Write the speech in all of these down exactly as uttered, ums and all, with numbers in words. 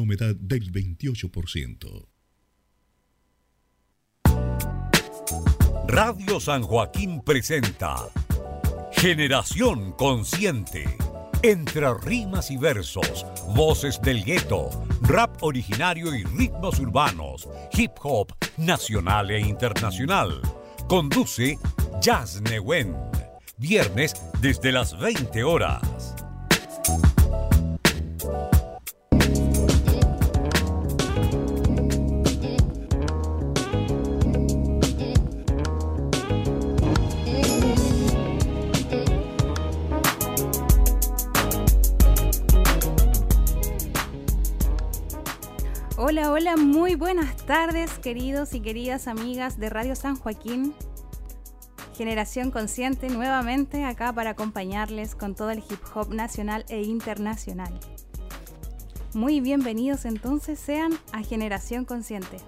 humedad del veintiocho por ciento. Radio San Joaquín presenta Generación Consciente. Entre rimas y versos, voces del gueto, rap originario y ritmos urbanos, hip hop nacional e internacional. Conduce Jazz Newen. Viernes desde las veinte horas. Hola, hola, muy buenas tardes, queridos y queridas amigas de Radio San Joaquín. Generación Consciente nuevamente acá para acompañarles con todo el hip hop nacional e internacional. Muy bienvenidos entonces sean a Generación Consciente.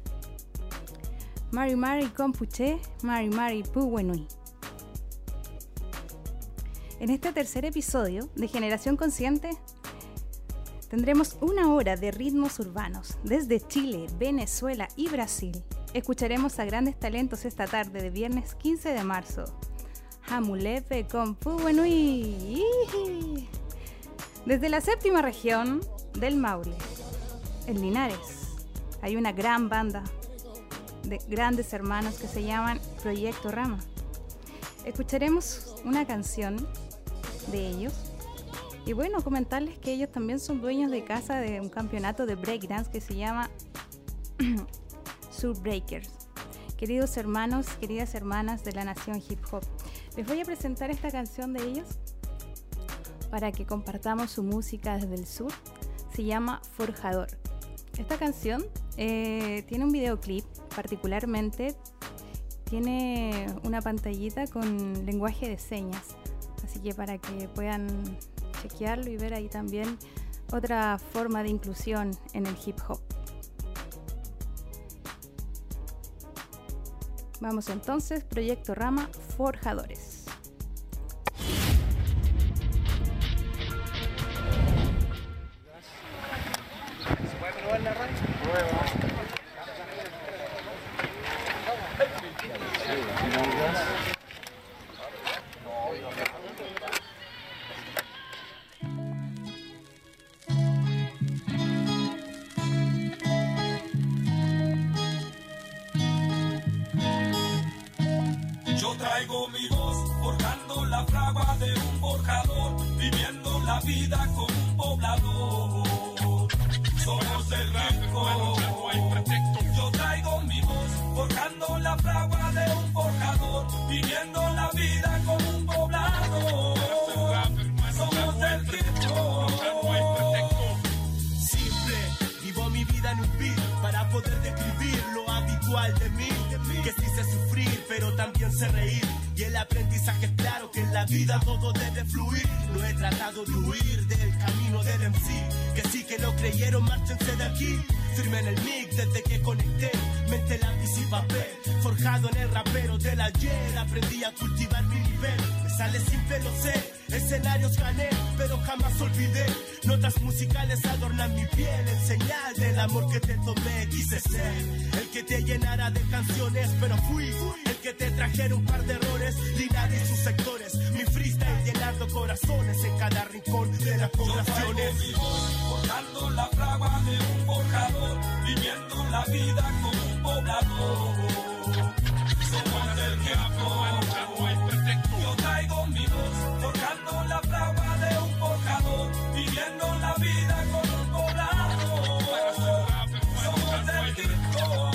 Mari Mari Compuche, Mari Mari Puwenui. En este tercer episodio de Generación Consciente tendremos una hora de ritmos urbanos desde Chile, Venezuela y Brasil. Escucharemos a grandes talentos esta tarde de viernes quince de marzo. Hamulepe con Puwenui. Desde la séptima región del Maule, en Linares, hay una gran banda de grandes hermanos que se llaman Proyecto Rama. Escucharemos una canción de ellos. Y bueno, comentarles que ellos también son dueños de casa de un campeonato de breakdance que se llama Surbreakers. Queridos hermanos, queridas hermanas de la nación hip hop, les voy a presentar esta canción de ellos para que compartamos su música desde el sur. Se llama Forjador. Esta canción eh, tiene un videoclip, particularmente tiene una pantallita con lenguaje de señas, así que para que puedan chequearlo y ver ahí también otra forma de inclusión en el hip hop. Vamos entonces, Proyecto Rama, Forjadores. ¿Se puede probar la radio? Prueba. Traigo mi voz, forjando la fragua de un forjador, viviendo la vida como un poblador. Somos el rico. Yo traigo mi voz, forjando la fragua de un forjador, viviendo la vida como un poblador. Somos el rico. Siempre vivo mi vida en un beat para poder describir lo habitual de mí. Que sí sé sufrir, pero también sé reír. Y el aprendizaje es claro que en la vida todo debe fluir. No he tratado de huir del camino del M C. Que sí que lo creyeron, márchense de aquí. Firme en el mic desde que conecté. Mente, lápiz y papel. Forjado en el rapero del ayer. Aprendí a cultivar mi nivel. Me sale simple, lo sé. Escenarios gané, pero jamás olvidé. Notas musicales adornan mi piel. En señal del amor que te tomé. Quise ser el que te llenara de canciones, pero fui el que te trajera un par de errores. Linares y sus sectores. Mi freestyle llenando corazones en cada rincón de las poblaciones. Forjando la fragua de un forjador, viviendo la vida como un poblador. Somos el tiempo. Yo traigo mi voz, forjando la fragua de un forjador, viviendo la vida como un poblador. Somos el tiempo.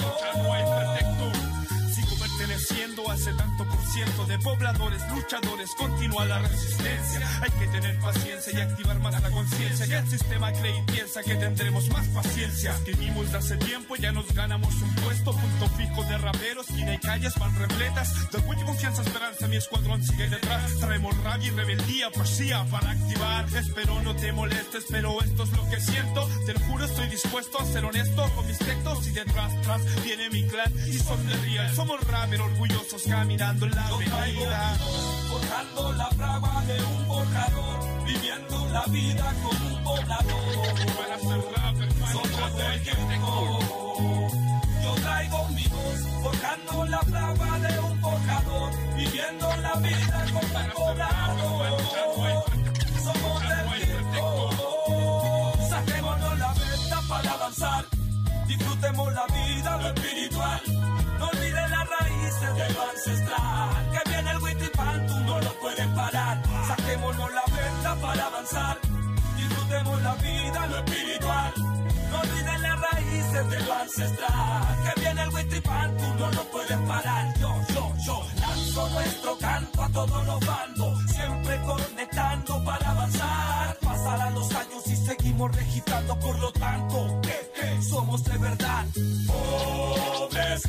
Sigo perteneciendo a ese tanto por ciento de pobladores, luchadores, continúa la resistencia. Hay que tener paciencia y activar más la conciencia. Ya el sistema cree y piensa que tendremos más paciencia. Escribimos de hace tiempo, ya nos ganamos un puesto. Punto fijo de raperos, esquina y calles van repletas de orgullo, confianza, esperanza, mi escuadrón sigue detrás. Traemos rabia y rebeldía, poesía para activar. Espero no te molestes, pero esto es lo que siento. Te lo juro, estoy dispuesto a ser honesto con mis textos. Y detrás, tras, viene mi clan y son de real. Somos rappers orgullosos caminando en la avenida. Forjando la fragua de un forjador, viviendo la vida como un poblador. Para ser rapper, del tiempo. Yo traigo mi voz, forjando la fragua de un forjador, viviendo la vida como un poblador. Somos del tiempo. Saquémonos la venta para avanzar. Disfrutemos la vida, lo espiritual. No olvides las raíces de lo ancestral. Que viene el Huitripán, tú no lo puedes parar. Saquémonos la venta para avanzar. Disfrutemos la vida, lo espiritual. No olvides las raíces de lo ancestral. Que viene el Huitripán, tú no lo puedes parar. Yo, yo, yo lanzo nuestro canto a todos los bandos. Siempre conectando para avanzar. Pasarán los años y seguimos registrando, por lo tanto, que, que somos de verdad. Pobres,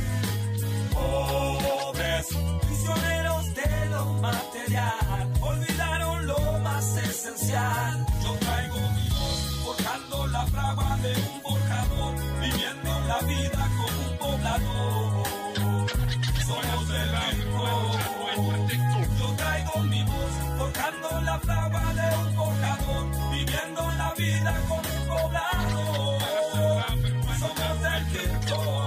pobres, prisioneros de lo material. Olvidaron lo más esencial. Yo traigo mi voz, forjando la fragua de un forjador, viviendo la vida como un poblador. Somos del tiempo. Yo traigo mi voz, forjando la fragua de un forjador, viviendo la vida como un poblador. Somos del tiempo.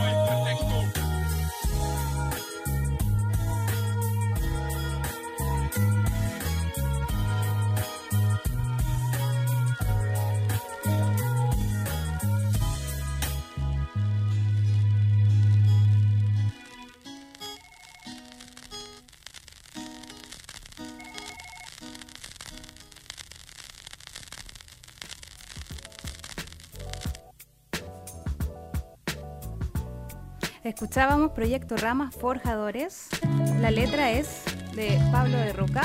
Escuchábamos Proyecto Ramas Forjadores. La letra es de Pablo de Roca.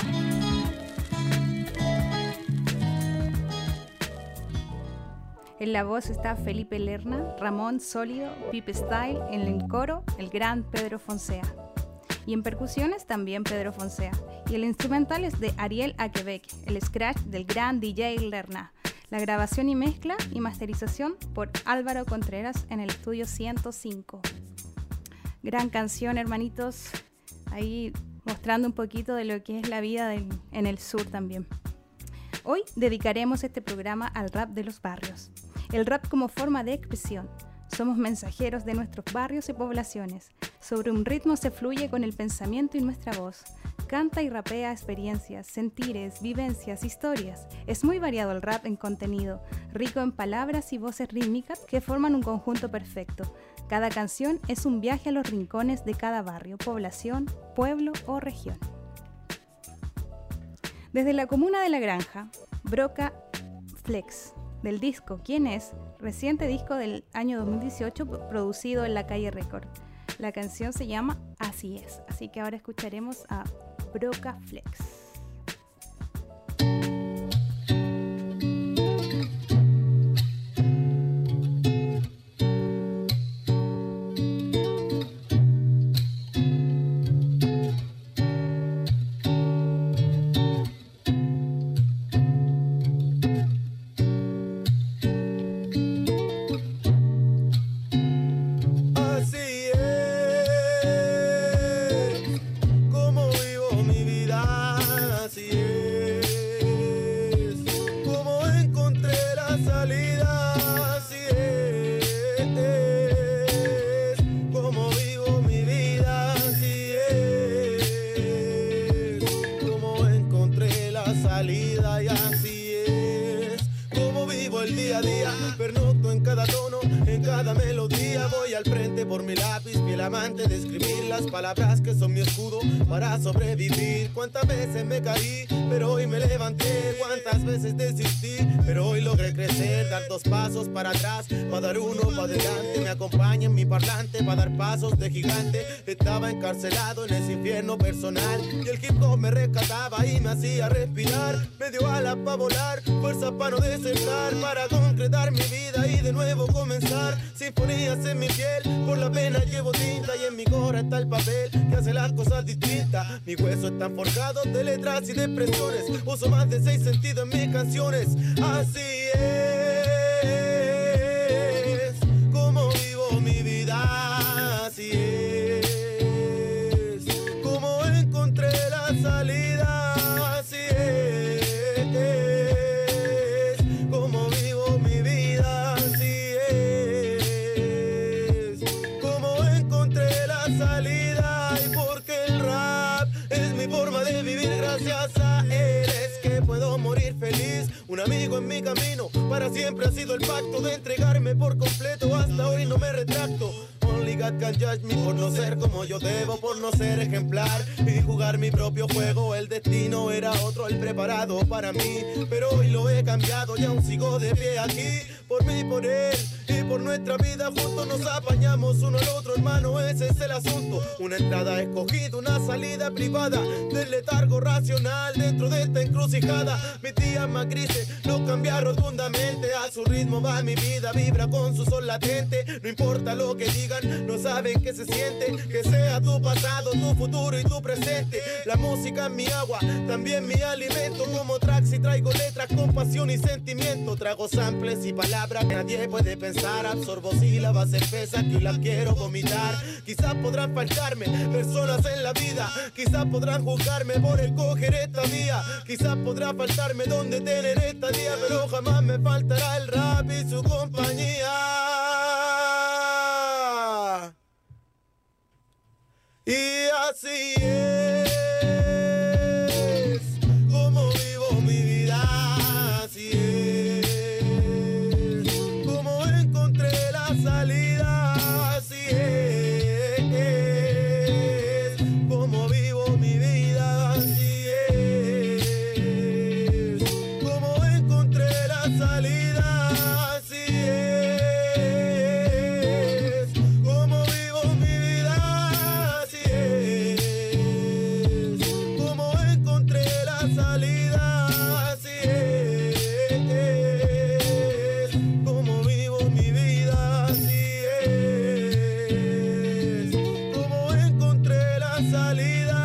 En la voz está Felipe Lerna, Ramón Sólido, Pipe Style. En el coro, el gran Pedro Fonsea. Y en percusiones también Pedro Fonsea. Y el instrumental es de Ariel Aquebec, el scratch del gran D J Lerna. La grabación y mezcla y masterización por Álvaro Contreras en el estudio ciento cinco. Gran canción, hermanitos, ahí mostrando un poquito de lo que es la vida del, en el sur también. Hoy dedicaremos este programa al rap de los barrios. El rap como forma de expresión. Somos mensajeros de nuestros barrios y poblaciones. Sobre un ritmo se fluye con el pensamiento y nuestra voz. Canta y rapea experiencias, sentires, vivencias, historias. Es muy variado el rap en contenido, rico en palabras y voces rítmicas que forman un conjunto perfecto. Cada canción es un viaje a los rincones de cada barrio, población, pueblo o región. Desde la comuna de La Granja, Broca Flex, del disco ¿Quién es?, reciente disco del año dos mil dieciocho producido en La Calle Record. La canción se llama Así es, así que ahora escucharemos a Broca Flex. Palabras que son mi escudo para sobrevivir. Cuántas veces me caí, pero hoy me levanté. Cuántas veces desistí, pero hoy logré crecer. Dar dos pasos para atrás, para dar uno para adelante. Me acompaña en mi parlante para dar pasos de gigante. Estaba encarcelado en ese infierno personal y el hip hop me rescataba y me hacía respirar. Me dio alas para volar, fuerza para no desertar, para concretar mi vida y de nuevo comenzar. Sinfonías en mi piel, por la pena llevo tinta y en mi cora está el papel que hace las cosas distintas. Mis huesos están forjados de letras y de expresiones. Uso más de seis sentidos en mis canciones. Así es como vivo mi vida. Así es como encontré la salida. Así es como vivo mi vida. Así es. siempre ha sido el pacto de entregarme por completo. Hasta hoy no me retracto. Only God can judge me por no ser como yo debo, por no ser ejemplar y jugar mi propio juego. El destino era otro, el preparado para mí, pero hoy lo he cambiado y aún sigo de pie aquí. Por mí y por él y por nuestra vida juntos nos apañamos uno al otro, hermano, ese es el asunto. Una entrada escogida, una salida privada del letargo racional dentro de esta encrucijada. Mis días más grises los cambia rotundamente. A su ritmo va mi vida, vibra con su sol latente. No importa lo que digan, no saben qué se siente. Que sea tu pasado, tu futuro y tu presente. La música es mi agua, también mi alimento. Como tracks y traigo letras con pasión y sentimiento. Trago samples y palabras que nadie puede pensar. Absorbo sílabas espesas que hoy las quiero vomitar. Quizás podrán faltarme personas en la vida. Quizás podrán juzgarme por el coger esta vía. Quizás podrá faltarme donde tener esta día. Pero jamás me faltará el rap y su compañía. Y así es como vivo mi vida, así es como encontré la salida, así es como vivo mi vida, así es como encontré la salida, así es como vivo mi vida. Como encontré la salida, así es. Como vivo mi vida, así es. Como encontré la salida.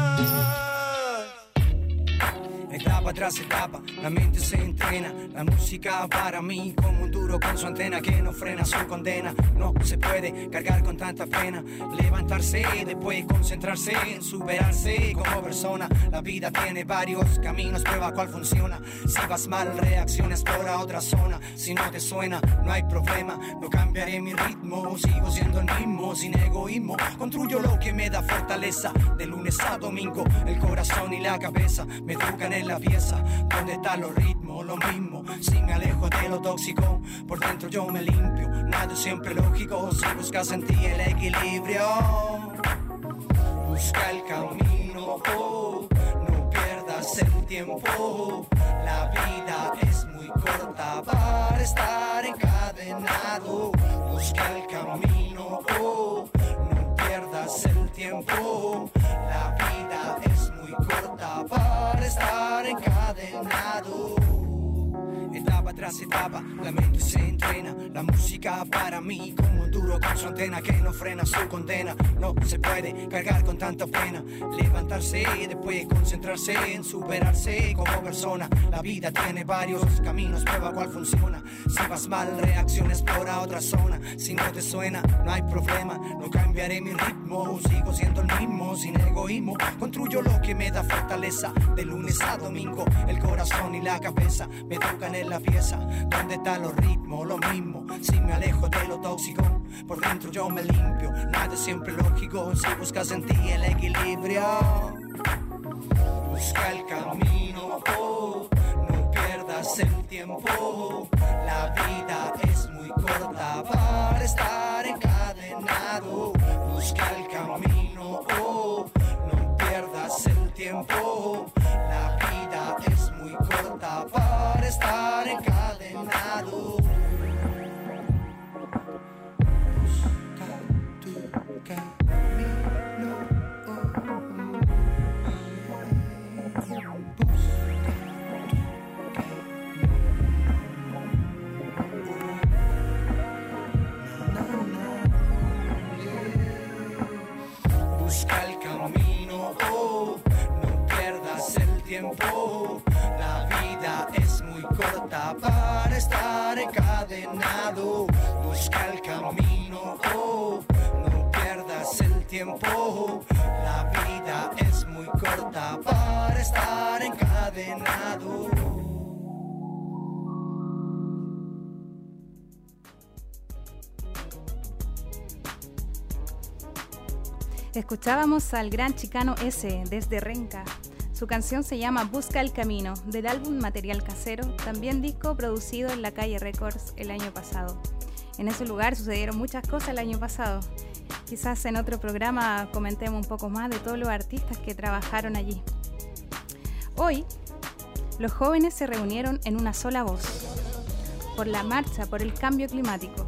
Etapa tras etapa, la mente se entrena. La música para mí como un duro con su antena que no frena su condena. No se puede cargar con tanta pena. Levantarse, después concentrarse en superarse como persona. La vida tiene varios caminos, prueba cuál funciona. Si vas mal, reacciona, explora otra zona. Si no te suena, no hay problema. No cambiaré mi ritmo, sigo siendo el mismo, sin egoísmo. Construyo lo que me da fortaleza. De lunes a domingo, el corazón y la cabeza me educan en la pieza. ¿Dónde están los ritmos? Lo mismo. Si me alejo de lo tóxico, por dentro yo me limpio. Nada es siempre lógico, si buscas en ti el equilibrio. Busca el camino, oh, no pierdas el tiempo. La vida es muy corta para estar encadenado. Busca el camino, oh, no pierdas el tiempo. La vida es muy corta para estar encadenado. Etapa tras etapa, la mente se entrena. La música para mí como un duro con su antena que no frena su condena. No se puede cargar con tanta pena. Levantarse y después concentrarse en superarse como persona. La vida tiene varios caminos, prueba cuál funciona. Si vas mal, reacciona, explora otra zona. Si no te suena, no hay problema. No cambiaré mi ritmo, sigo siendo el mismo, sin egoísmo. Construyo lo que me da fortaleza. De lunes a domingo, el corazón y la cabeza me tocan en la pieza. ¿Dónde están los ritmos? Lo mismo. Si me alejo de lo tóxico, por dentro yo me limpio. Nada es siempre lógico, si buscas en ti el equilibrio. Busca el camino, oh, no pierdas el tiempo. La vida es muy corta para estar encadenado. Busca el camino, oh, no pierdas el tiempo. La vida es muy corta para estar encadenado. Busca tu camino, oh, busca el camino, oh, no pierdas el tiempo. La vida es muy corta para estar encadenado. Busca el camino, oh, no pierdas el tiempo. La vida es muy corta para estar encadenado. Escuchábamos al gran Chicano S desde Renca. Su canción se llama Busca el Camino, del álbum Material Casero, también disco producido en La Calle Records el año pasado. En ese lugar sucedieron muchas cosas el año pasado. Quizás en otro programa comentemos un poco más de todos los artistas que trabajaron allí. Hoy, los jóvenes se reunieron en una sola voz, por la marcha por el cambio climático.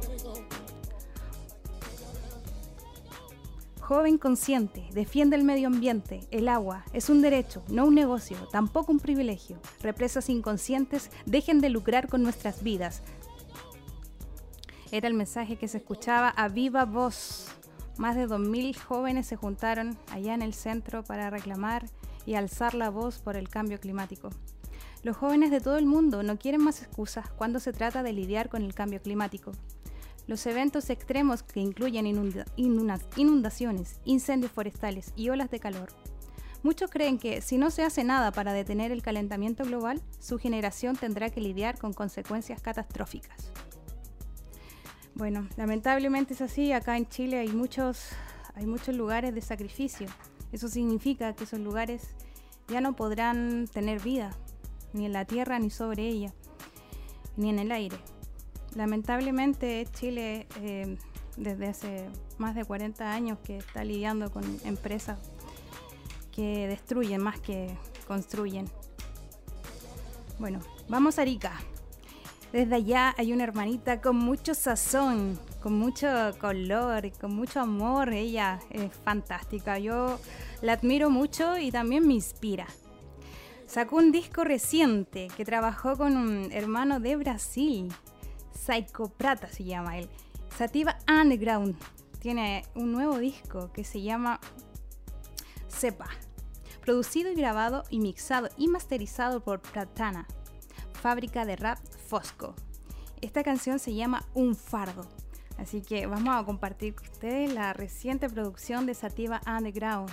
Joven consciente, defiende el medio ambiente, el agua, es un derecho, no un negocio, tampoco un privilegio. Represas inconscientes, dejen de lucrar con nuestras vidas. Era el mensaje que se escuchaba a viva voz. Más de dos mil jóvenes se juntaron allá en el centro para reclamar y alzar la voz por el cambio climático. Los jóvenes de todo el mundo no quieren más excusas cuando se trata de lidiar con el cambio climático. Los eventos extremos que incluyen inunda- inunda- inundaciones, incendios forestales y olas de calor. Muchos creen que si no se hace nada para detener el calentamiento global, su generación tendrá que lidiar con consecuencias catastróficas. Bueno, lamentablemente es así. Acá en Chile hay muchos, hay muchos lugares de sacrificio. Eso significa que esos lugares ya no podrán tener vida, ni en la tierra, ni sobre ella, ni en el aire. Lamentablemente Chile eh, desde hace más de cuarenta años que está lidiando con empresas que destruyen más que construyen. Bueno, vamos a Arica. Desde allá hay una hermanita con mucho sazón, con mucho color, con mucho amor. Ella es fantástica, yo la admiro mucho y también me inspira. Sacó un disco reciente que trabajó con un hermano de Brasil, Psycho Prata se llama él. Sativa Underground tiene un nuevo disco que se llama Cepa, producido y grabado y mixado y masterizado por Pratana, fábrica de rap Fosco. Esta canción se llama Un Fardo, así que vamos a compartir con ustedes la reciente producción de Sativa Underground.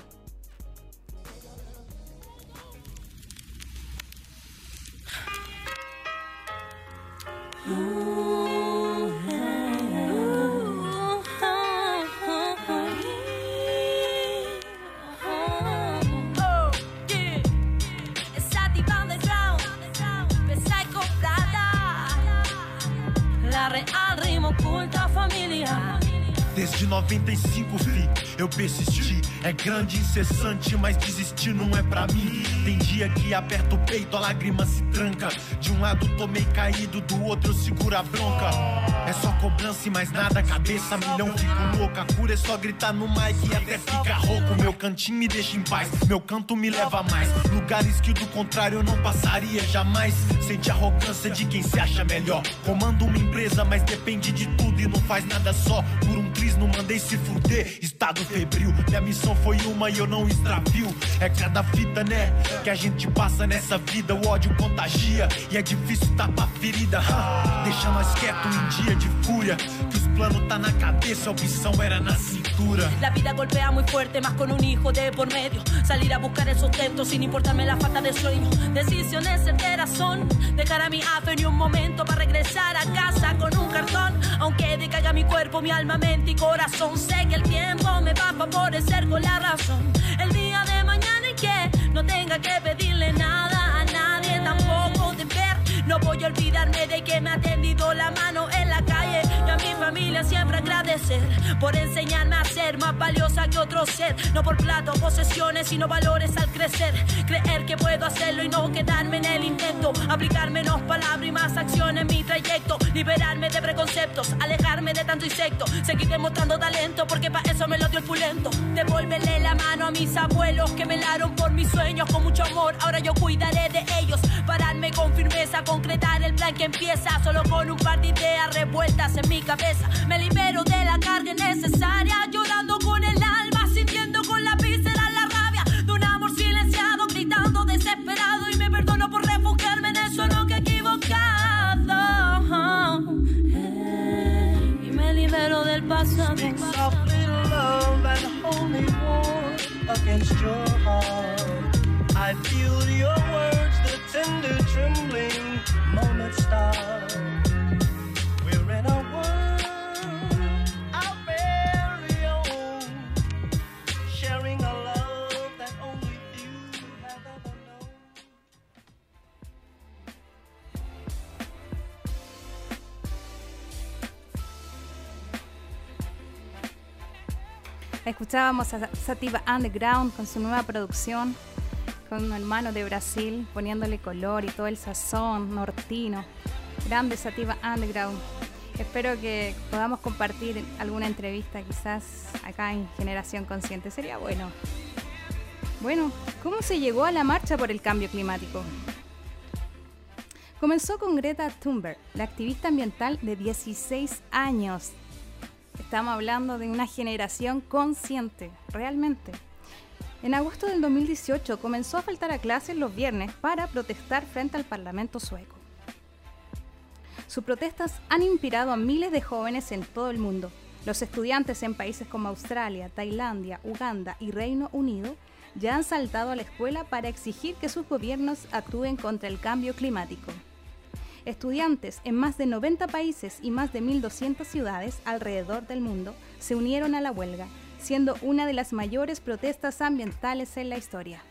Desde noventa e cinco, fi, eu persisti. É grande, incessante, mas desistir não é pra mim. Tem dia que aperto o peito, a lágrima se tranca. De um lado tomei caído, do outro eu seguro a bronca. É só cobrança e mais nada, cabeça milhão, fico louca. A cura é só gritar no mic e até fica rouco. Meu cantinho me deixa em paz, meu canto me leva a mais lugares que do contrário eu não passaria jamais. Sente a arrogância de quem se acha melhor. Comando uma empresa, mas depende de tudo e não faz nada só. Por um triz não mandei se fuder, estado febril. Minha missão foi uma e eu não extravio. É cada fita, né, que a gente passa nessa vida. O ódio contagia e é difícil tapar ferida. Ha, deixa nós quieto em dia de fúria, que os planos tá na cabeça, a opção era na cintura. La vida golpea muy fuerte, más con un hijo de por medio. Salir a buscar el sustento sin importarme la falta de sueño. Decisiones certeras son dejar a mi afe ni un momento para regresar a casa con un cartón. Aunque decaiga mi cuerpo, mi alma, mente y corazón, sé que el tiempo me va a favorecer con la razón. El día de mañana en que no tenga que pedirle nada a nadie, tampoco de ver. No voy a olvidarme de que me ha tendido la mano en la calle y a mi familia siempre agradecer por enseñarme a ser más valiosa que otro ser. No por plata o posesiones, sino valores al crecer. Creer que puedo hacerlo y no quedarme en el intento. Aplicar menos palabras y más acción en mi trayecto. Liberarme de preconceptos, alejarme de tanto insecto. Seguir demostrando talento porque para eso me lo dio el pulento. Devolverle la mano a mis abuelos que velaron por mis sueños con mucho amor. Ahora yo cuidaré de ellos. Pararme con firmeza, concretar el plan que empieza. Solo con un par de ideas revueltas en mi cabeza me libero de la carga innecesaria, llorando con el alma, sintiendo con la víscera la rabia de un amor silenciado, gritando desesperado. Y me perdono por refugiarme en eso, no que equivocado. Y me libero del pasado. Speak softly, love, and hold me warm against your heart. I feel your words, the tender trembling moments start. We're in a world, our very own, sharing a love that only few have ever Escuchábamos a Sativa Underground con su nueva producción, con un hermano de Brasil, poniéndole color y todo el sazón nortino. Grande Sativa Underground. Espero que podamos compartir alguna entrevista quizás acá en Generación Consciente. Sería bueno. Bueno, ¿cómo se llegó a la marcha por el cambio climático? Comenzó con Greta Thunberg, la activista ambiental de dieciséis años. Estamos hablando de una generación consciente, realmente. En agosto del dos mil dieciocho comenzó a faltar a clases los viernes para protestar frente al Parlamento sueco. Sus protestas han inspirado a miles de jóvenes en todo el mundo. Los estudiantes en países como Australia, Tailandia, Uganda y Reino Unido ya han saltado a la escuela para exigir que sus gobiernos actúen contra el cambio climático. Estudiantes en más de noventa países y más de mil doscientas ciudades alrededor del mundo se unieron a la huelga, siendo una de las mayores protestas ambientales en la historia.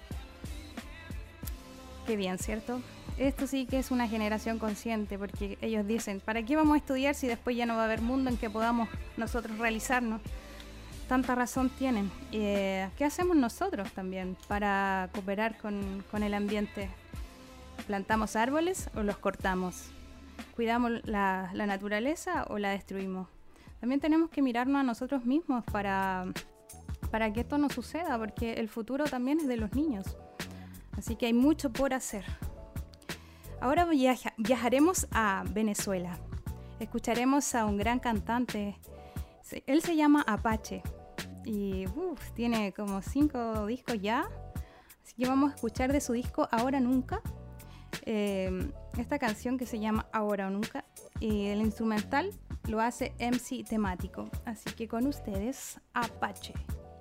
Qué bien, ¿cierto? Esto sí que es una generación consciente, porque ellos dicen, ¿para qué vamos a estudiar si después ya no va a haber mundo en que podamos nosotros realizarnos? Tanta razón tienen. Eh, ¿Qué hacemos nosotros también para cooperar con, con el ambiente? ¿Plantamos árboles o los cortamos? ¿Cuidamos la, la naturaleza o la destruimos? También tenemos que mirarnos a nosotros mismos para, para que esto no suceda, porque el futuro también es de los niños. Así que hay mucho por hacer. Ahora viaja, viajaremos a Venezuela. Escucharemos a un gran cantante. Él se llama Apache y uf, tiene como cinco discos ya. Así que vamos a escuchar de su disco Ahora o Nunca. Eh, esta canción que se llama Ahora o Nunca, y el instrumental lo hace M C Temático. Así que con ustedes, Apache.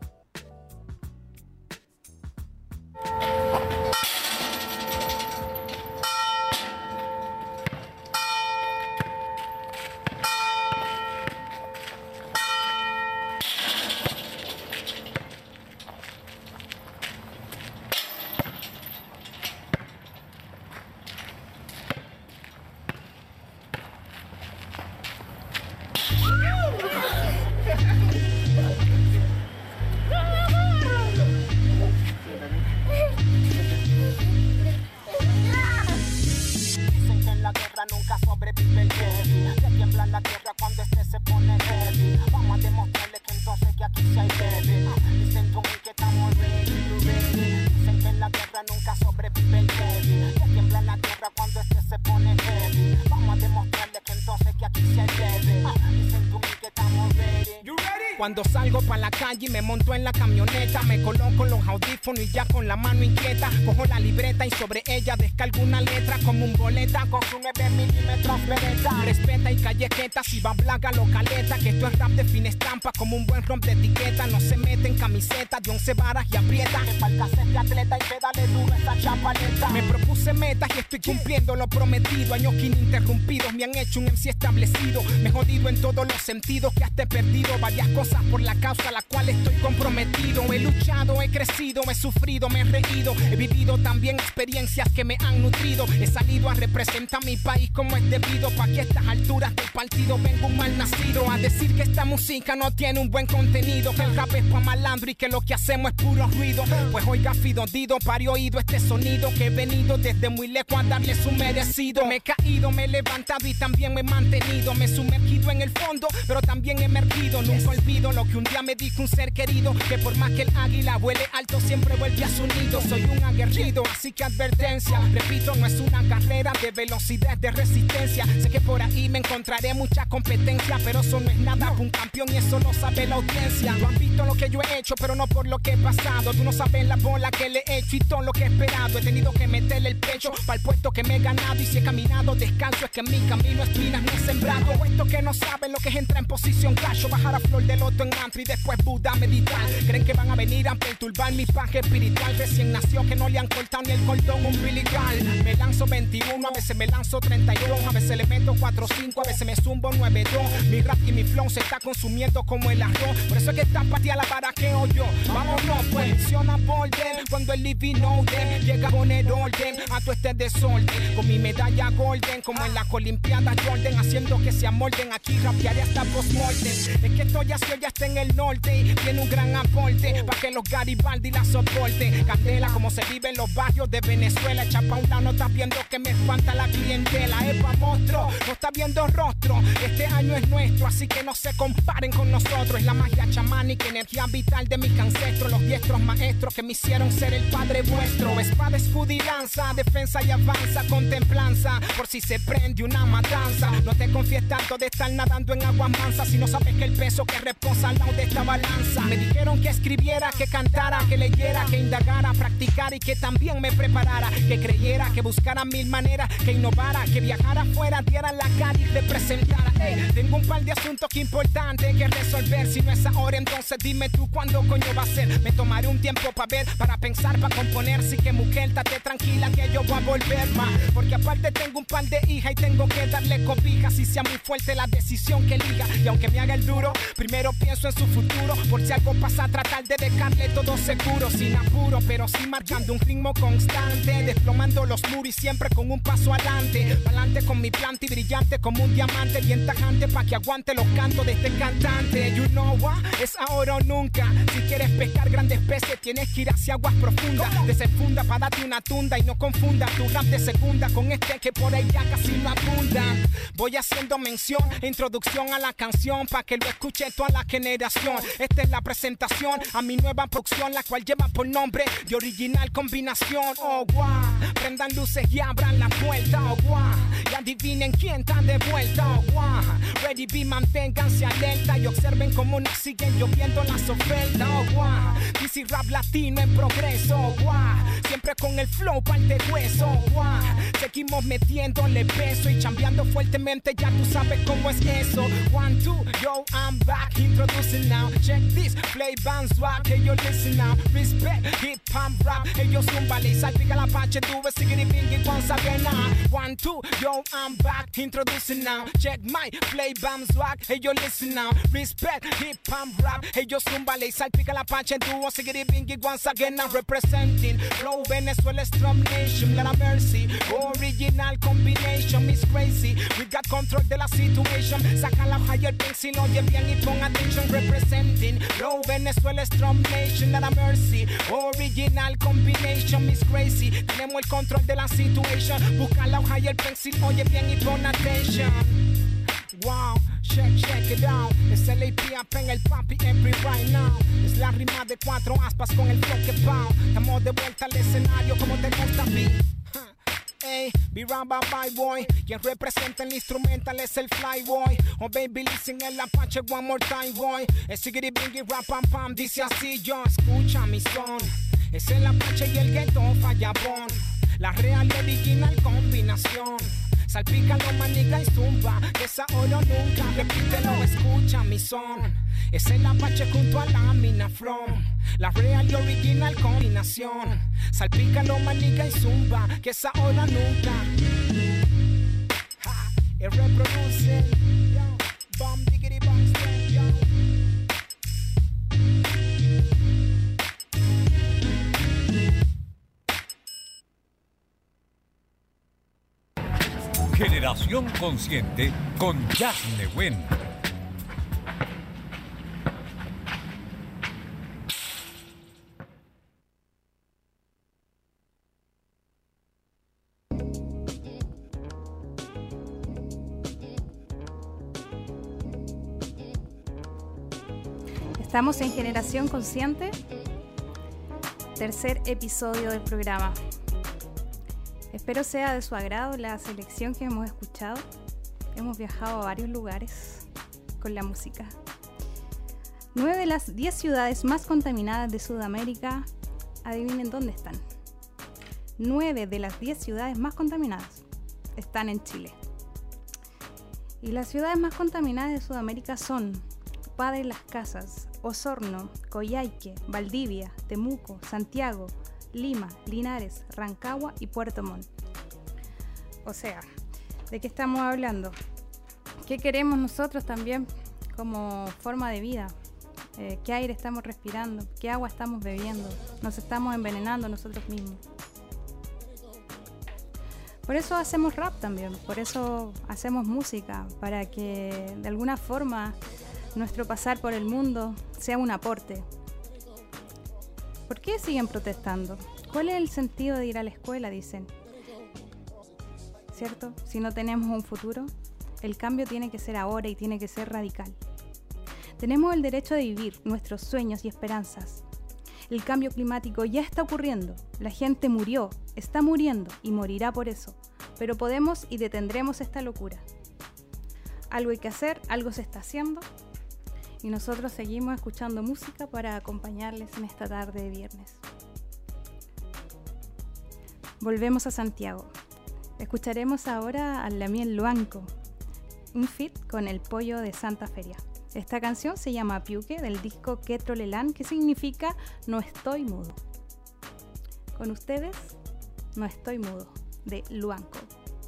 Cuando salgo pa' la calle me monto en la camioneta, me coloco los audífonos y ya con la mano inquieta cojo la libreta y sobre ella descargo una letra como un boleta con su nueve milímetros vereta. Respeta y callequeta, si va blaga lo caleta, que esto es rap de fina estampa como un buen romp de etiqueta. No se mete en camiseta de once varas y aprieta, que pa'l cassette de atleta y pedale duro esa chapaleta. Me propuse metas y estoy cumpliendo lo prometido. Años que ininterrumpidos me han hecho un M C establecido. Me he jodido en todos los sentidos, que hasta he perdido varias cosas por la causa a la cual estoy comprometido. He luchado, he crecido, he sufrido, me he reído. He vivido también experiencias que me han nutrido. He salido a representar mi país como es debido, pa' que a estas alturas del partido vengo un mal nacido a decir que esta música no tiene un buen contenido, que el rap es pa' malandro y que lo que hacemos es puro ruido. Pues oiga fidodido, pare oído este sonido, que he venido desde muy lejos a darle su merecido. Me he caído, me he levantado y también me he mantenido. Me he sumergido en el fondo, pero también he emergido. Nunca olvido lo que un día me dijo un ser querido, que por más que el águila vuele alto siempre vuelve a su nido. Soy un aguerrido, así que advertencia, repito, no es una carrera de velocidad, de resistencia. Sé que por ahí me encontraré mucha competencia, pero eso no es nada, un campeón y eso lo sabe la audiencia. Tú has visto lo que yo he hecho, pero no por lo que he pasado. Tú no sabes la bola que le he hecho y todo lo que he esperado. He tenido que meterle el pecho para el puesto que me he ganado, y si he caminado descalzo es que en mi camino espinas no he sembrado. Puesto que no saben lo que es entrar en posición cacho, bajar a flor de loto en mantra y después Buda meditar. Creen que van a venir a perturbar mi paz espiritual. Recién nació que no le han cortado ni el cordón umbilical. Me lanzo veintiuno, a veces me lanzo treinta y dos, a veces le meto cuatro cinco, a veces me zumbo nueve dos. Mi rap y mi flow se está consumiendo como el arroz, por eso es que esta partida la baraqueo yo. Vámonos pues, funciona Bolden cuando el living no den. Llega a poner orden a tu este desorden, con mi medalla golden como en las olimpiadas Jordan, haciendo que se amolden. Aquí rapearé hasta post-mortem. Es que estoy haciendo ya está en el norte y tiene un gran aporte para que los Garibaldi la soporten. Candela como se vive en los barrios de Venezuela. Echa pa' un lado, no estás viendo que me espanta la clientela. Epa, monstruo, no estás viendo rostro. Este año es nuestro, así que no se comparen con nosotros. Es la magia chamánica, energía vital de mis ancestros. Los diestros maestros que me hicieron ser el padre vuestro. Espada, escudo y lanza, defensa y avanza con templanza. Por si se prende una matanza. No te confíes tanto de estar nadando en aguas mansas si no sabes que el peso que reposa al lado de esta balanza. Me dijeron que escribiera, que cantara, que leyera, que indagara, practicara y que también me preparara, que creyera, que buscara mil maneras, que innovara, que viajara afuera, diera la cara y representara. Hey, tengo un par de asuntos que importantes que resolver. Si no es ahora, entonces dime tú cuándo coño va a ser. Me tomaré un tiempo para ver, para pensar, para componer. Sí que mujer, estate tranquila que yo voy a volver más. Porque aparte tengo un par de hijas y tengo que darle cobija. Si sea muy fuerte la decisión que elija. Y aunque me haga el duro, primero pienso en su futuro. Por si algo pasa, tratar de dejarle todo seguro. Sin apuro, pero sí marcando un ritmo constante. Desplomando los muros y siempre con un paso adelante. Pa'lante con mi planta y brillante como un diamante. Bien tajante pa' que aguante los cantos de este cantante. You know what? Es ahora o nunca. Si quieres pescar grandes peces, tienes que ir hacia aguas profundas. Desenfunda pa' darte una tunda y no confunda tu rap de segunda con este que por ahí ya casi no abunda. Voy haciendo mención, introducción a la canción pa' que lo escuche toda la generación. Esta es la presentación a mi nueva producción, la cual lleva por nombre de Original Combinación. Oh, wow. Prendan luces y abran la puerta. Oh, wow. Y adivinen quién está de vuelta. Oh, wow. Ready be, manténganse alerta y observen cómo nos siguen lloviendo las ofertas. Oh, wow. D C Rap Latino en progreso. Oh, wow. Siempre con el flow parte hueso. Oh, wow. Seguimos metiéndole peso y chambeando fuertemente, ya tú sabes cómo es eso. One, two, yo, I'm back, introducing now. Check this, play band swag, hey yo listen now. Respect, hip hop rap, hey yo zumbale. Salpica la pache, do it, siggity bingy once again now. One, two, yo, I'm back, introducing now. Check my play band swag, hey yo listen now. Respect, hip hop rap, hey yo zumbale. Salpica la pache, do it, siggity bingy once again now. Representing Flow Venezuela Strum Nation, let a mercy. Original combination, Miss Crazy. We got control de la situation. Saca la hoja y el pencil, oye bien y pon attention. Representing Flow Venezuela Strum Nation, let a mercy. Original combination, Miss Crazy. Tenemos el control de la situation. Busca la hoja y el pencil, oye bien y pon attention. Wow, check, check it out. Es el A P up en el papi every right now. Es la rima de cuatro aspas con el flow que pound. Estamos de vuelta al escenario como te gusta a mí. Ey, be ramba by boy. Quien representa el instrumental es el fly boy. Oh baby, listen el Apache one more time boy. Es sigiri bingy rap pam pam. Dice así yo, escucha mi son. Es el Apache y el ghetto fallabón. La real y original combinación. Salpica lo maniga y zumba. Esa oro nunca, repítelo, escucha mi son. Es el Apache junto a la mina from. La real y original combinación. Salpica lo maniga y zumba. Que esa ora nunca. Ha, y reproduce. Yo, bum, diggity, bum, stand, yo. Generación Consciente con Jack Nehuen. Estamos en Generación Consciente, tercer episodio del programa. Espero sea de su agrado la selección que hemos escuchado. Hemos viajado a varios lugares con la música. Nueve de las diez ciudades más contaminadas de Sudamérica, adivinen dónde están. Nueve de las diez ciudades más contaminadas están en Chile. Y las ciudades más contaminadas de Sudamérica son Padre Las Casas, Osorno, Coyhaique, Valdivia, Temuco, Santiago, Lima, Linares, Rancagua y Puerto Montt. O sea, ¿de qué estamos hablando? ¿Qué queremos nosotros también como forma de vida? Eh, ¿Qué aire estamos respirando? ¿Qué agua estamos bebiendo? ¿Nos estamos envenenando nosotros mismos? Por eso hacemos rap también, por eso hacemos música, para que de alguna forma nuestro pasar por el mundo sea un aporte. ¿Por qué siguen protestando? ¿Cuál es el sentido de ir a la escuela?, dicen. ¿Cierto? Si no tenemos un futuro, el cambio tiene que ser ahora y tiene que ser radical. Tenemos el derecho de vivir nuestros sueños y esperanzas. El cambio climático ya está ocurriendo. La gente murió, está muriendo y morirá por eso. Pero podemos y detendremos esta locura. Algo hay que hacer, algo se está haciendo. Y nosotros seguimos escuchando música para acompañarles en esta tarde de viernes. Volvemos a Santiago. Escucharemos ahora a Lamien Luanco, un feat con El Pollo de Santa Feria. Esta canción se llama Piuque, del disco Ketro Lelán, que significa No estoy mudo. Con ustedes, No estoy mudo, de Luanco.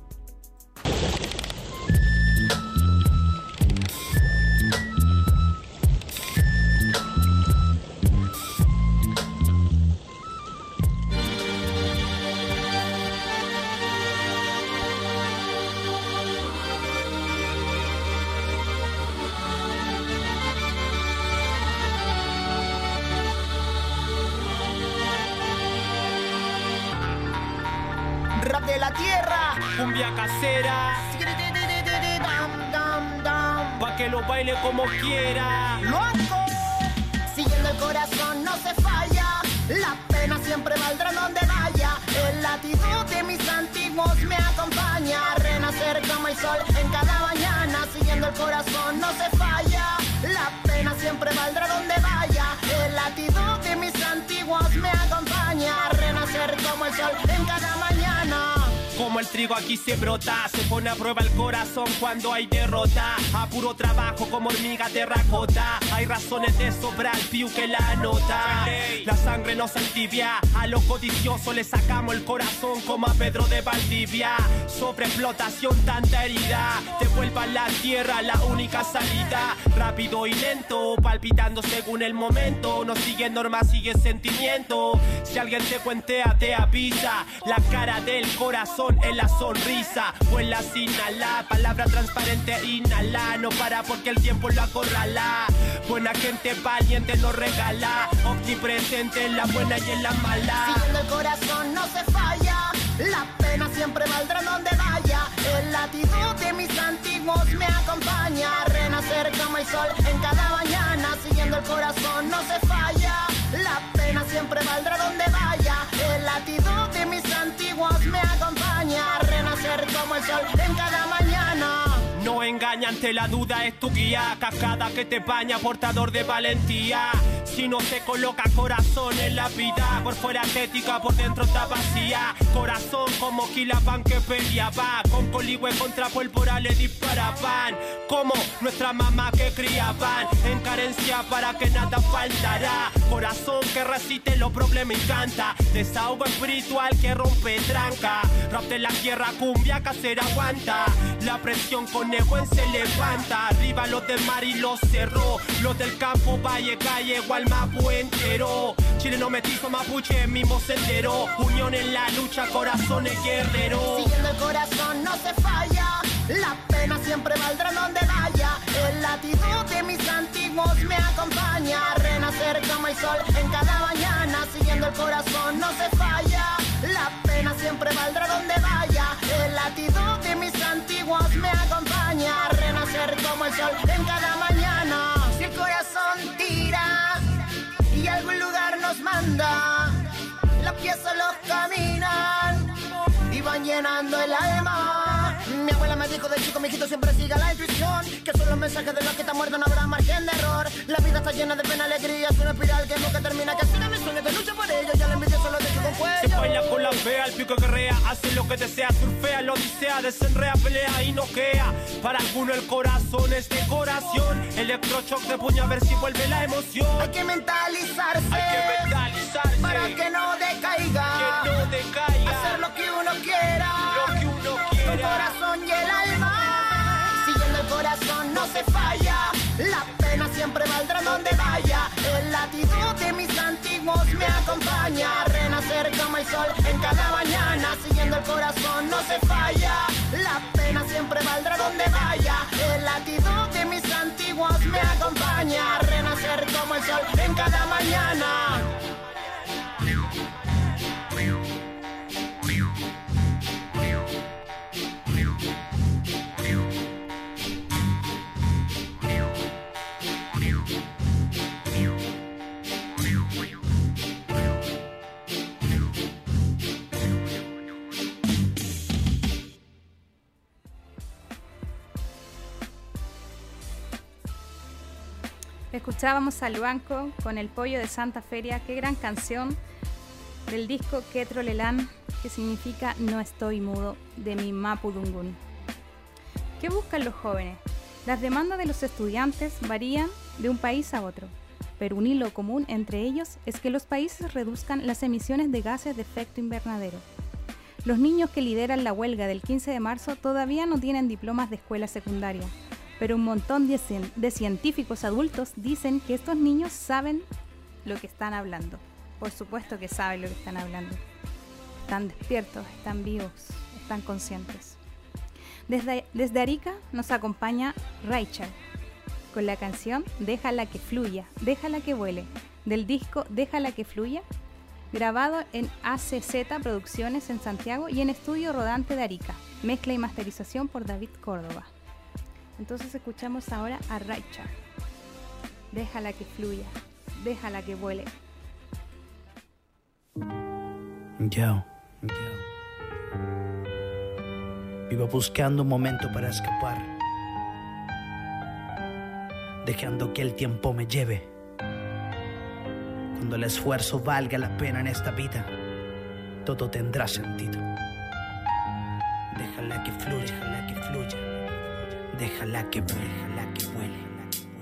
Rap de la tierra, cumbia casera, pa' que lo baile como quiera. Luanco, siguiendo el corazón no se falla, la pena siempre valdrá donde vaya. El latido de mis antiguos me acompaña, renacer como el sol en cada mañana. Siguiendo el corazón no se falla, la pena siempre valdrá donde vaya. El latido de mis antiguos me acompaña, renacer como el sol en cada mañana. Como el trigo aquí se brota, se pone a prueba el corazón cuando hay derrota. A puro trabajo como hormiga terracota, hay razones de sobrar, Piuque la nota. La sangre nos entibia, a lo codicioso le sacamos el corazón como a Pedro de Valdivia. Sobreexplotación, tanta herida, devuelva la tierra la única salida. Rápido y lento, palpitando según el momento. No sigue norma, sigue sentimiento. Si alguien te cuentea, te avisa. La cara del corazón en la sonrisa, vuela sin inhalar, palabra transparente, inhala, no para porque el tiempo lo acorrala. Buena gente valiente nos regala, omnipresente en la buena y en la mala. Siguiendo el corazón no se falla, la pena siempre valdrá donde vaya. El latido de mis antiguos me acompaña, renacer como el sol en cada mañana. Siguiendo el corazón no se falla, la pena siempre valdrá donde vaya. El latido de mis antiguos me acompaña, renacer como el sol en cada mañana. No engaña ante la duda, es tu guía, cascada que te baña, portador de valentía. Si no se coloca corazón en la vida, por fuera estética, por dentro está vacía. Corazón como Quilapán que peleaba, con coligüe contra pólvora le disparaban. Como nuestra mamá que criaban, en carencia para que nada faltará. Corazón que resiste los problemas y canta, desahogo espiritual que rompe tranca. Rap de la tierra, cumbia casera aguanta, la presión conejo se levanta. Arriba los del mar y los cerró, los del campo, valle, calle, Gualmapu entero. Chileno mestizo, mapuche, mismo sendero. Unión en la lucha, corazones guerreros. Siguiendo el corazón no se falla, la pena siempre valdrá donde vaya. El latido de mis antiguos me acompaña, renacer como el sol en cada mañana. Siguiendo el corazón no se falla, la pena siempre valdrá donde vaya. El latido de mis antiguos me acompaña, renacer como el sol en cada mañana. Si el corazón tira y algún lugar nos manda, las piezas los caminan y van llenando el alma. Mi abuela me dijo de chico, mijito, siempre siga la intuición, que son los mensajes de los que están muertos, no habrá margen de error. La vida está llena de pena, alegría, es una espiral que nunca termina, que siga mis sueños de lucha por ellos, ya la envidia solo dejo con cuello. Se baila con la fea, el pico guerrea, hace lo que desea, surfea, lo odisea, desenrea, pelea y noquea. Para alguno el corazón es decoración, electrochoc de puño a ver si vuelve la emoción. Hay que mentalizarse, hay que mentalizarse, para que no decaiga, que no decaiga, hacer lo que uno quiera, lo que uno quiera, con corazón y el alma. Siguiendo el corazón no se falla, la pena siempre valdrá donde vaya. El latido de mis antiguos me acompaña, renacer como el sol en cada mañana. Siguiendo el corazón no se falla, la pena siempre valdrá donde vaya. El latido de mis antiguos me acompaña, sol en cada mañana. Escuchábamos al Banco con El Pollo de Santa Feria. Qué gran canción del disco Ketro Lelán, que significa No estoy mudo, de mi Mapudungun. ¿Qué buscan los jóvenes? Las demandas de los estudiantes varían de un país a otro, pero un hilo común entre ellos es que los países reduzcan las emisiones de gases de efecto invernadero. Los niños que lideran la huelga del quince de marzo todavía no tienen diplomas de escuela secundaria, pero un montón de, cien, de científicos adultos dicen que estos niños saben lo que están hablando. Por supuesto que saben lo que están hablando. Están despiertos, están vivos, están conscientes. Desde, desde Arica nos acompaña Raichar con la canción Déjala que fluya, déjala que vuele, del disco Déjala que fluya, grabado en A C Z Producciones en Santiago y en Estudio Rodante de Arica. Mezcla y masterización por David Córdoba. Entonces escuchamos ahora a Raichar. Déjala que fluya, déjala que vuele. Yo, yo. Vivo buscando un momento para escapar, dejando que el tiempo me lleve. Cuando el esfuerzo valga la pena en esta vida, todo tendrá sentido. Déjala que fluya, déjala que fluya. Déjala que vuele, déjala que vuele.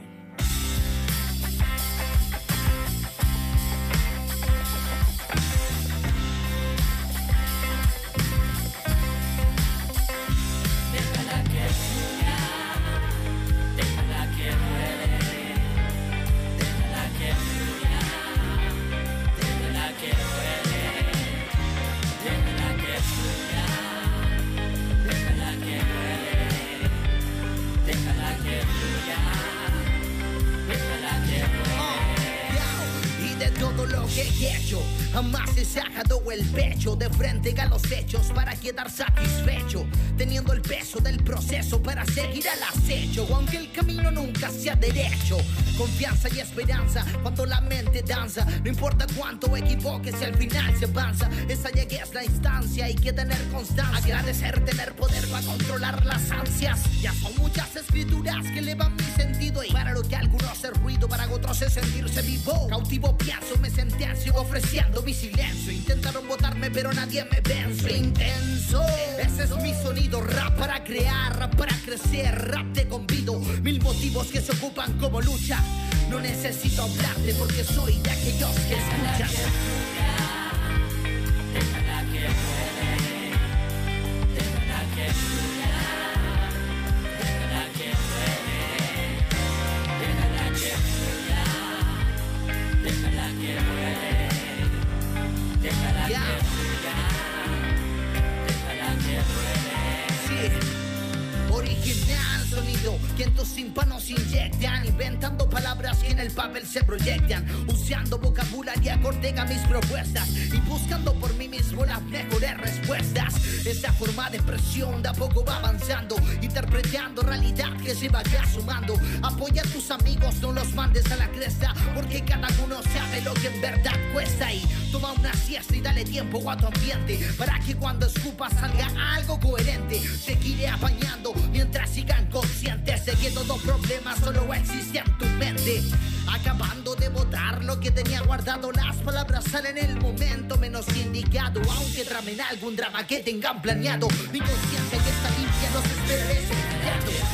Jamás he sacado el pecho de frente a los hechos para quedar satisfecho, teniendo el peso del proceso para seguir al acecho, aunque el camino nunca sea derecho. Confianza y esperanza cuando la mente danza, no importa cuánto equivoques, si al final se avanza. Esa ya que es la instancia, hay que tener constancia. Agradecer tener poder para controlar las ansias. Ya son muchas escrituras que elevan mi sentido, y para lo que algunos es ruido, para otros es sentirse vivo. Cautivo pienso, me sentencio ofreciendo mi silencio. Intentaron botarme pero nadie me vence. Intenso, ese es mi sonido. Rap para crear, rap para crecer. Rap te convido, mil motivos que se ocupan como lucha. No necesito hablarte porque soy de aquellos que escuchan. Déjala que vuele, déjala que fluya, déjala que vuele, déjala que fluya, déjala que vuele, déjala que fluya, déjala que vuele. Sí, original sonido que en tus tímpanos inyectan, inventando palabras que en el papel se proyectan, usando vocabulario acorde a mis propuestas y buscando por mí mismo las mejores respuestas. Esa forma de expresión de a poco va avanzando, interpretando realidad que se vaya sumando. Apoya a tus amigos, no los mandes a la cresta, porque cada uno sabe lo que en verdad cuesta. Y toma una siesta y dale tiempo a tu ambiente, para que cuando escupas salga algo coherente. Seguiré apañando mientras sigan conscientes de que todo problema solo existe en tu mente. Acabando de botar lo que tenía guardado, las palabras salen en el momento menos indicado, aunque tramen algún drama que tengan planeado. Mi conciencia que está limpia, no se espera ese secreto.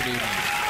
evening.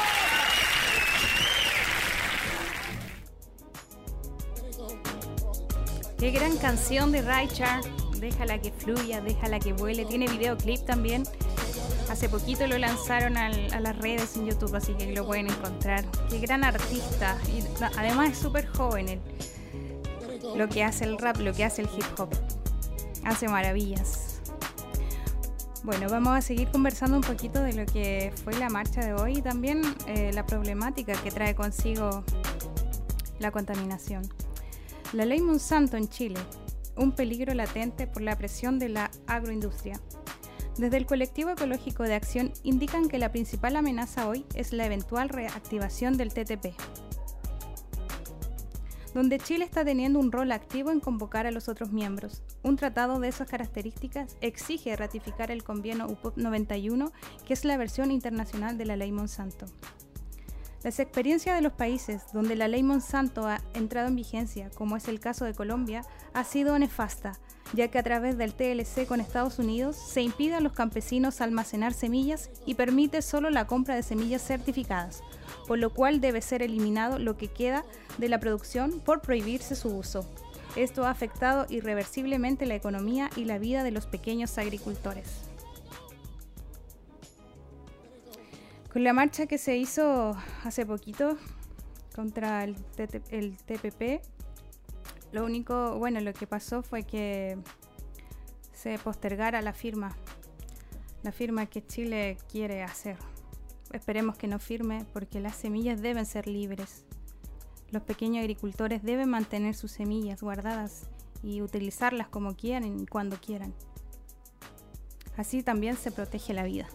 Qué gran canción de Ray Charles. Déjala que fluya, déjala que vuele. Tiene videoclip también. Hace poquito lo lanzaron al, a las redes en YouTube, así que lo pueden encontrar. Qué gran artista. Y además es súper joven él. Lo que hace el rap, lo que hace el hip hop. Hace maravillas. Bueno, vamos a seguir conversando un poquito de lo que fue la marcha de hoy y también eh, la problemática que trae consigo la contaminación. La ley Monsanto en Chile, un peligro latente por la presión de la agroindustria. Desde el colectivo ecológico de acción indican que la principal amenaza hoy es la eventual reactivación del T T P, donde Chile está teniendo un rol activo en convocar a los otros miembros. Un tratado de esas características exige ratificar el convenio U P O P noventa y uno, que es la versión internacional de la ley Monsanto. Las experiencias de los países donde la ley Monsanto ha entrado en vigencia, como es el caso de Colombia, ha sido nefasta, ya que a través del T L C con Estados Unidos se impide a los campesinos almacenar semillas y permite solo la compra de semillas certificadas, por lo cual debe ser eliminado lo que queda de la producción por prohibirse su uso. Esto ha afectado irreversiblemente la economía y la vida de los pequeños agricultores. Con la marcha que se hizo hace poquito contra el, el T P P, lo único, bueno, lo que pasó fue que se postergara la firma, la firma que Chile quiere hacer. Esperemos que no firme, porque las semillas deben ser libres. Los pequeños agricultores deben mantener sus semillas guardadas y utilizarlas como quieran y cuando quieran. Así también se protege la vida.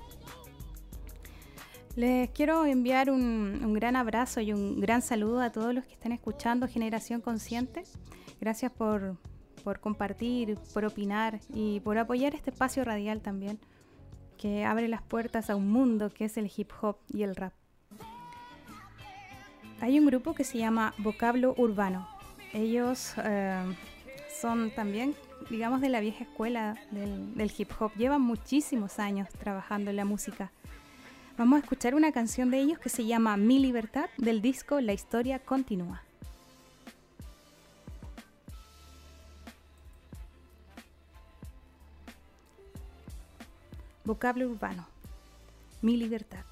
Les quiero enviar un, un gran abrazo y un gran saludo a todos los que están escuchando Generación Consciente. Gracias por, por compartir, por opinar y por apoyar este espacio radial también, que abre las puertas a un mundo que es el hip hop y el rap. Hay un grupo que se llama Vocablo Urbano. Ellos eh, son también, digamos, de la vieja escuela del, del hip hop. Llevan muchísimos años trabajando en la música. Vamos a escuchar una canción de ellos que se llama Mi Libertad, del disco La Historia Continúa. Vocablo Urbano, Mi Libertad.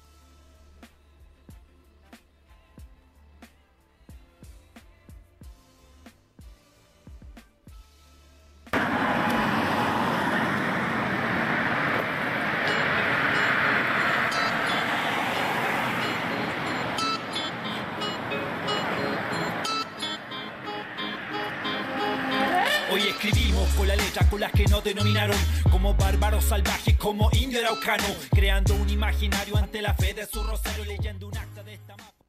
Hoy escribimos con la letra con las que nos denominaron como bárbaros salvajes, como indio araucano, creando un imaginario ante la fe de su rosario, leyendo un acta de esta mapa.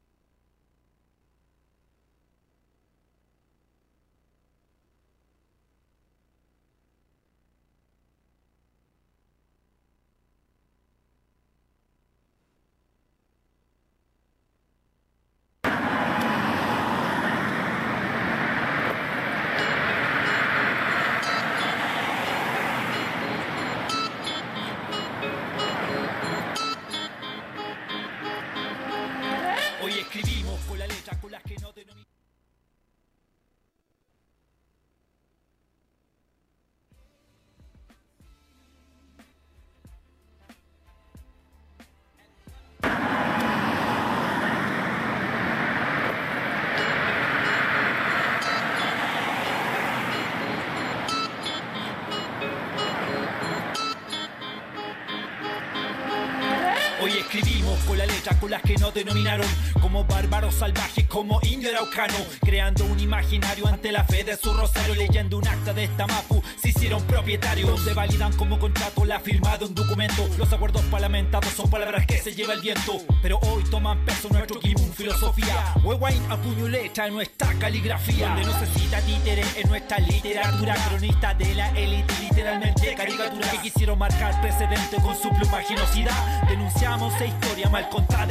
Hoy escribimos con la letra con las que nos denominaron como bárbaros salvajes, como indio araucano, creando un imaginario ante la fe de su rosario, leyendo un acta de esta mapu, se hicieron propietarios, donde validan como contrato la firma de un documento. Los acuerdos parlamentados son palabras que se lleva el viento, pero hoy toman peso nuestro kimun, filosofía. Huehuain a puño letra en nuestra caligrafía, donde no se cita títere en nuestra literatura, cronista de la élite, literalmente caricatura, que quisieron marcar precedente con su pluma genocida. Denunciamos esa historia mal contada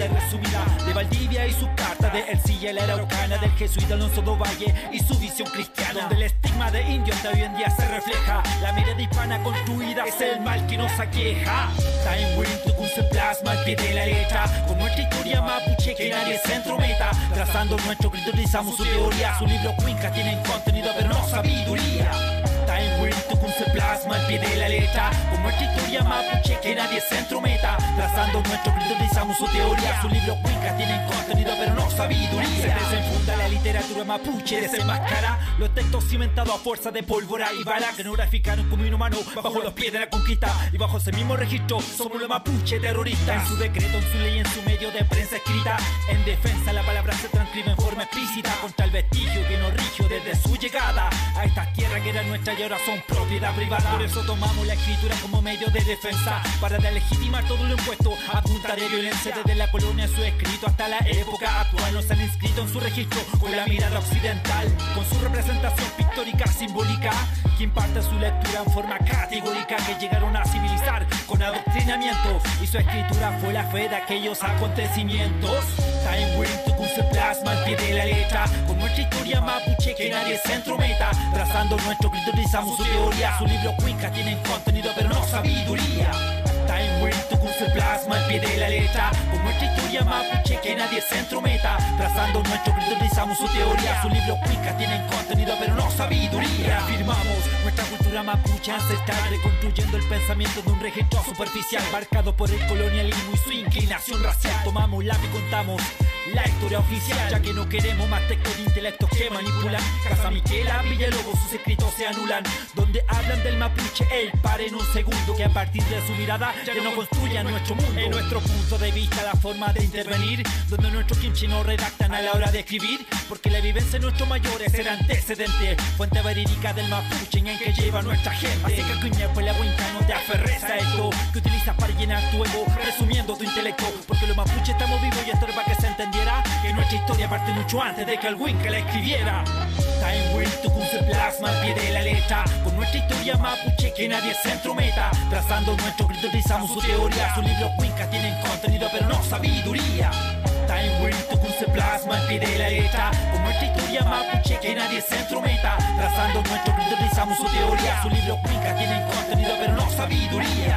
vida resumida de Valdivia y sus cartas, de Ercilla y la Araucana, del jesuita Alonso do Valle y su visión cristiana, donde el estigma de indio hasta hoy en día se refleja. La mirada hispana construida es el mal que nos aqueja. Time Wind Tucún se plasma al pie de la letra, con nuestra historia mapuche que nadie se entrometa. Trazando nuestro grito utilizamos su teoría, su libro Cuenca tienen contenido pero no sabiduría. Time Wind Tucún se plasma al pie de la letra, con nuestra historia mapuche que nadie se entrometa. Trazando nuestro grito utilizamos su teoría, su libro Cuenca tienen contenido pero no sabiduría. Se desenfunda la literatura mapuche, desenmascara los textos cimentados a fuerza de pólvora y bala que no graficaron como inhumano bajo los pies de la conquista. Y bajo ese mismo registro somos los mapuche terroristas. En su decreto, en su ley, en su medio de prensa escrita, en defensa la palabra se transcribe en forma explícita contra el vestigio que nos rigió desde su llegada a estas tierras que eran nuestras y ahora son propiedad privada. Por eso tomamos la escritura como medio de defensa para legitimar todo lo impuesto a punta de violencia. Desde la colonia su escrito hasta la época actual nos han inscrito en su registro con la mirada occidental, con su representación pictórica simbólica que imparte su lectura en forma categórica, que llegaron a civilizar con adoctrinamiento y su escritura fue la fe de aquellos acontecimientos. Time Wind Tucún se plasma al pie de la letra, con nuestra historia mapuche que nadie se entrometa. Trazando nuestro grito utilizamos su teoría, su libro Cuenca tienen contenido pero no sabiduría. Time Wind Tucún se plasma al pie de la letra, con nuestra historia mapuche que nadie se entrometa. Trazando nuestro grito utilizamos su teoría, su libro Cuenca tienen contenido pero no sabiduría. Afirmamos nuestra cultura mapuche ancestral, reconstruyendo el pensamiento de un registro superficial marcado por el colonialismo y su inclinación racial. Tomamos lápiz y contamos la historia oficial, ya que no queremos más textos de intelectos que manipulan. Casa Miquela, Villalobos, sus escritos se anulan, donde hablan del mapuche. Ey, paren un segundo, que a partir de su mirada ya no construyan nuestro mundo. En nuestro punto de vista la forma de intervenir, donde nuestros kimchi no redactan a la hora de escribir, porque la vivencia de nuestros mayores era antecedente, fuente verídica del mapuche en que lleva nuestra gente. Así que cuña pues la huinca no te aferres a esto que utilizas para llenar tu ego, resumiendo tu intelecto, porque los mapuches estamos vivos y esto es para que se entendiera que nuestra historia parte mucho antes de que el Winca la escribiera. Time Wind Tucún se plasma al pie de la letra, con nuestra historia mapuche que nadie se entrometa. Trazando nuestro grito utilizamos su teoría, su libro Winca tienen contenido pero no sabiduría. Time Wind Tucún se plasma al pie de la letra, con nuestra historia mapuche que nadie se entrometa. Trazando nuestro grito utilizamos su teoría, su libro Winca tienen contenido pero no sabiduría.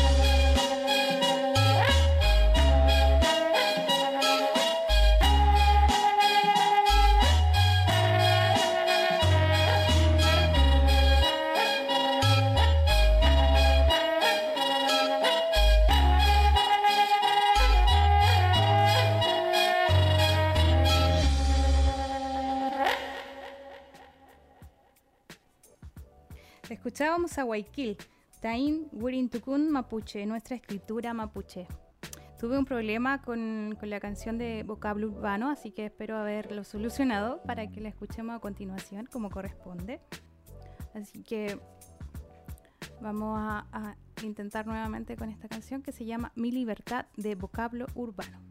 Escuchábamos a Guayquil, Time Wind Tucún mapuche, nuestra escritura mapuche. Tuve un problema con, con la canción de vocablo urbano, así que espero haberlo solucionado para que la escuchemos a continuación como corresponde. Así que vamos a, a intentar nuevamente con esta canción que se llama Mi Libertad de vocablo urbano.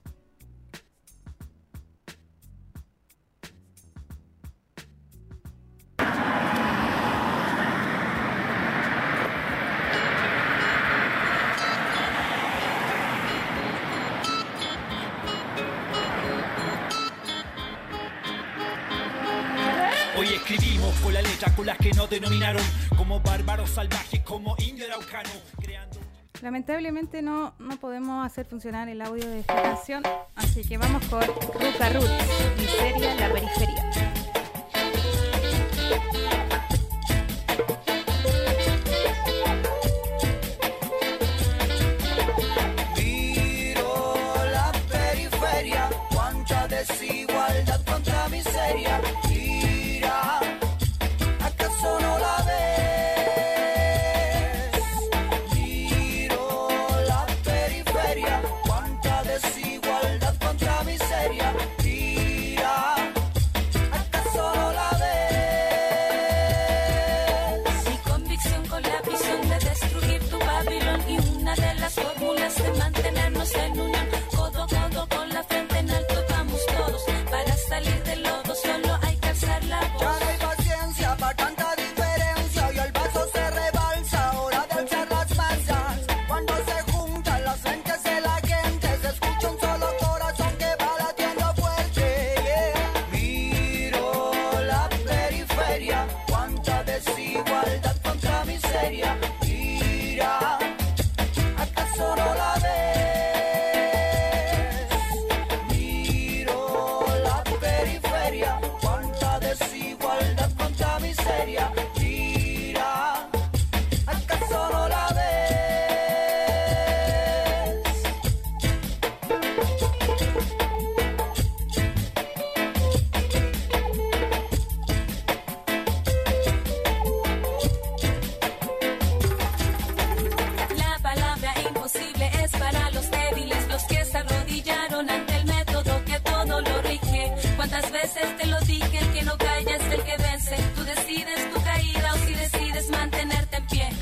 Hoy escribimos con la letra con las que nos denominaron como bárbaros salvajes, como indio araucano, creando... Lamentablemente no, no podemos hacer funcionar el audio de esta canción, así que vamos con Ruca Rut, Miseria, la periferia. Miro la periferia, cuánta desigualdad, cuánta miseria. ¿Acaso no la ves? Miro la periferia, cuánta desigualdad, cuánta miseria. Mira, ¿acaso no la ves? callaron ante el método que todo lo rige. Cuántas veces te lo dije, el que no calla es el que vence. Tú decides tu caída o si decides mantenerte en pie.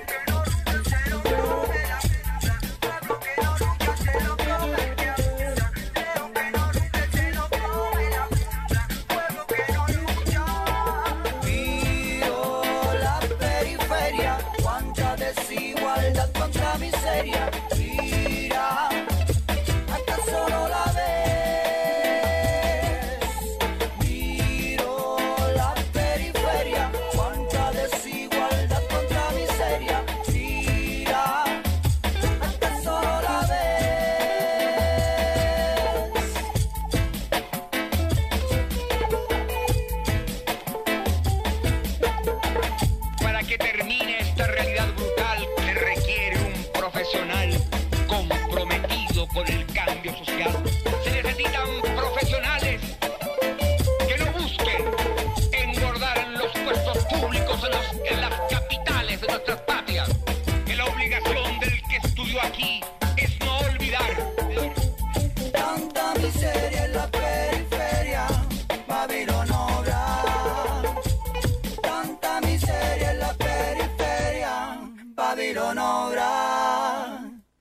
Desigualdad contra miseria, mira, ¿acaso no la ves? Miro la periferia, cuánta desigualdad contra miseria, mira, ¿acaso no la ves? Para que termine esta realidad brutal, requiere un profesional comprometido con el cambio social. Se necesitan profesionales que no busquen engordar en los puestos públicos en, los, en las capitales de nuestras patrias. Que la obligación del que estudió aquí es no olvidar. Tanta miseria en la periferia, Babilón obra. Tanta miseria en la periferia, Babilón obra.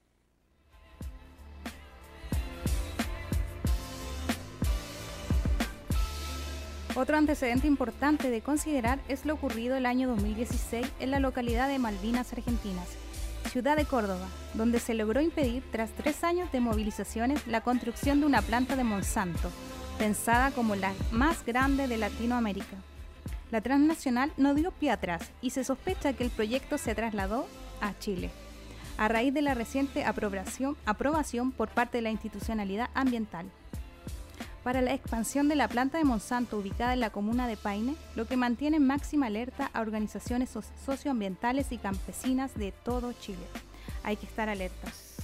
Otro antecedente importante de considerar es lo ocurrido el año dos mil dieciséis en la localidad de Malvinas Argentinas, ciudad de Córdoba, donde se logró impedir, tras tres años de movilizaciones, la construcción de una planta de Monsanto, pensada como la más grande de Latinoamérica. La transnacional no dio pie atrás y se sospecha que el proyecto se trasladó a Chile, a raíz de la reciente aprobación, aprobación por parte de la institucionalidad ambiental para la expansión de la planta de Monsanto ubicada en la comuna de Paine, lo que mantiene en máxima alerta a organizaciones so- socioambientales y campesinas de todo Chile. Hay que estar alertas.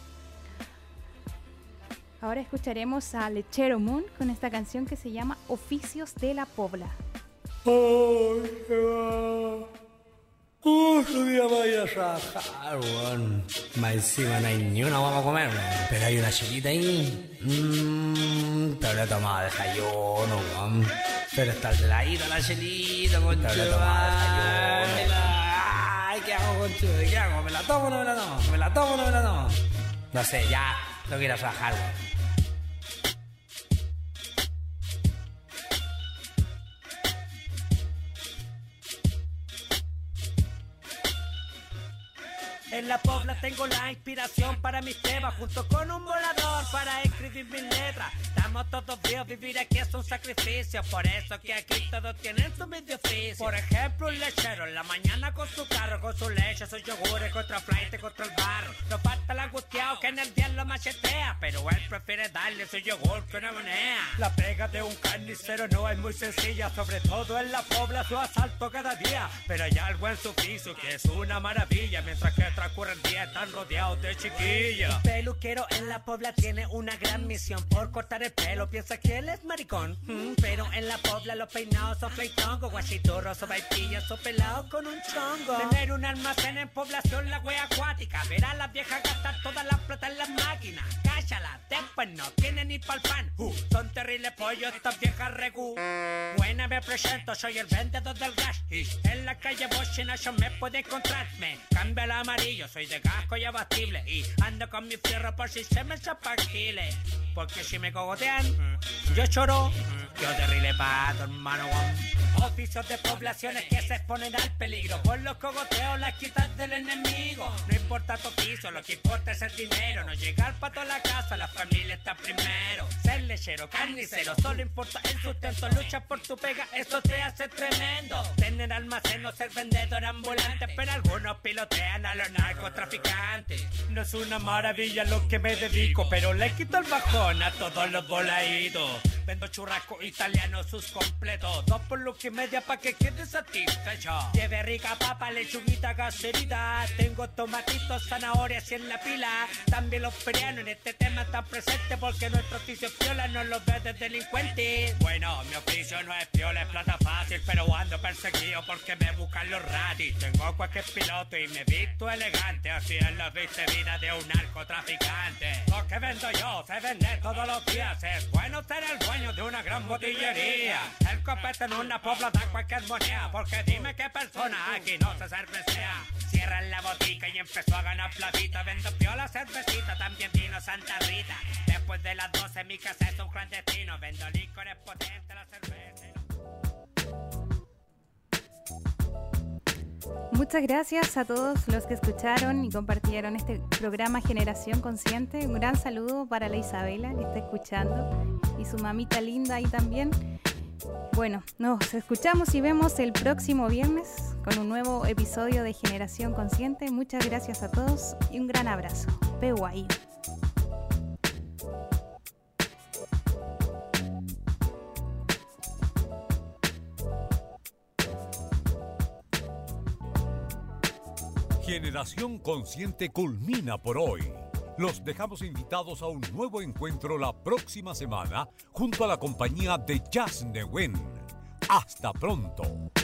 Ahora escucharemos a Lechero Moon con esta canción que se llama Oficios de la Pobla. Ay, qué va. Otro día vaya a trabajar, weón. Más encima no hay ni una vamos a comer, weón. Pero hay una chelita ahí. Mmm, pero le he tomado desayuno, weón. Pero está heladita la chelita, weón. Pero le he tomado desayuno. Ay, ¿qué hago, conchudo? ¿Qué hago? ¿Me la tomo o no me la tomo? ¿Me la tomo o no me la tomo? No sé, ya. Tengo que ir a trabajar, weón. En la Pobla tengo la inspiración para mis temas, junto con un volador para escribir mis letras. Estamos todos vivos, vivir aquí es un sacrificio, por eso que aquí todos tienen su medio oficio. Por ejemplo, un lechero en la mañana con su carro, con su leche, sus yogures, contra flight, contra el barro. No falta el angustiado que en el día lo machetea, pero él prefiere darle su yogur que una moneda. La pega de un carnicero no es muy sencilla, sobre todo en la Pobla su asalto cada día. Pero hay algo en su piso que es una maravilla, mientras que transcurre el día están rodeados de chiquillas. El peluquero en la Pobla tiene una gran misión por cortar el pelo, piensa que él es maricón, mm, pero en la Pobla los peinados son fleitongo, guachiturros o vaipillas o pelados con un chongo. Tener un almacén en población la wea acuática, ver a las viejas gastar toda la plata en las máquinas. Cáchala, después no tienen ni pa'l pan, uh, son terribles pollos estas viejas regu. Buena, me presento, soy el vendedor del gas y en la calle Bochina yo me puede encontrarme. Cambia el amarillo, soy de casco y abatible y ando con mi fierro por si se me zapagile. Porque si me cogotean, yo choro, yo terrible pato, hermano. Oficios de poblaciones que se exponen al peligro por los cogoteos, las quitas del enemigo. No importa tu piso, lo que importa es el dinero. No llegar pa' toda la casa, la familia está primero. Ser lechero, carnicero, solo importa el sustento. Lucha por tu pega, eso te hace tremendo. Tener almacén o ser vendedor ambulante, pero algunos pilotean a los narcotraficantes. No es una maravilla lo que me dedico, pero le quito el bajón a todos los voladitos. Vendo churrasco italiano, sus completos. Dos por lo que media pa' que quede satisfecho. Lleve rica papa, lechuguita caserita. Tengo tomatitos, zanahorias y en la pila. También los ferianos en este tema están presentes porque nuestro oficio es piola, no los ves de delincuentes. Bueno, mi oficio no es piola, es plata fácil, pero ando perseguido porque me buscan los ratis. Tengo cualquier piloto y me visto elegante, así es la viste vida de un narcotraficante. Lo que vendo yo se vende todos los días. Es bueno ser el dueño de una gran botillería. El copete en una pobla da cualquier moneda, porque dime qué persona aquí no se cervecea. Cierran la botica y empezó a ganar platita. Vendo piola, cervecita, también vino Santa Rita. Después de las doce mi casa es un clandestino. Vendo licores potentes, la cerveza. Muchas gracias a todos los que escucharon y compartieron este programa Generación Consciente. Un gran saludo para la Isabela que está escuchando y su mamita linda ahí también. Bueno, nos escuchamos y vemos el próximo viernes con un nuevo episodio de Generación Consciente. Muchas gracias a todos y un gran abrazo. Pehuay. Generación Consciente culmina por hoy. Los dejamos invitados a un nuevo encuentro la próxima semana junto a la compañía de Jazz Newen. Hasta pronto.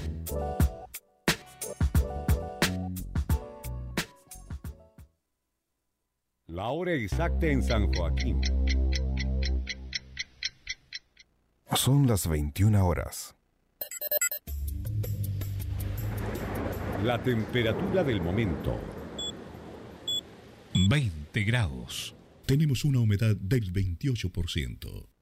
La hora exacta en San Joaquín. Son las veintiuna horas. La temperatura del momento. veinte grados. Tenemos una humedad del veintiocho por ciento.